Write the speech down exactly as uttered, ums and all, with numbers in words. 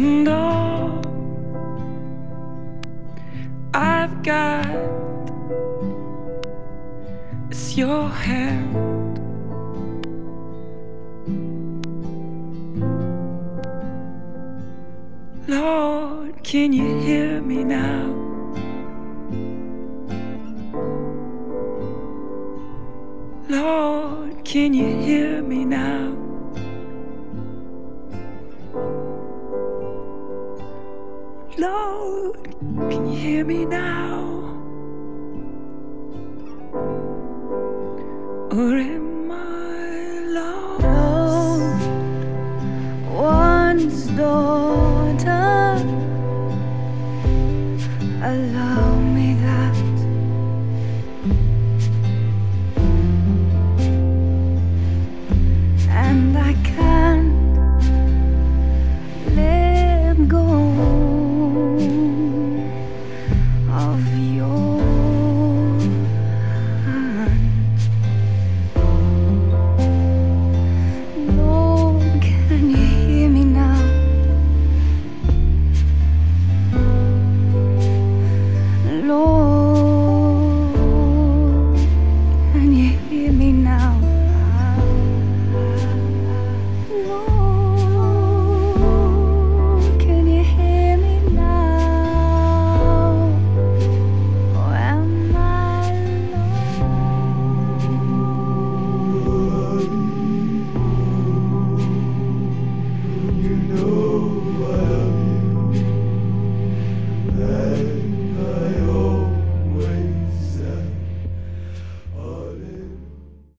And all I've got is your hand. Lord, can you hear me now? Lord, can you hear me now? Lord, can you hear me now? Or am I lost? One's daughter, allow me that. And I can't let go of your hand. Lord, can you hear me now? Lord, can you hear me now?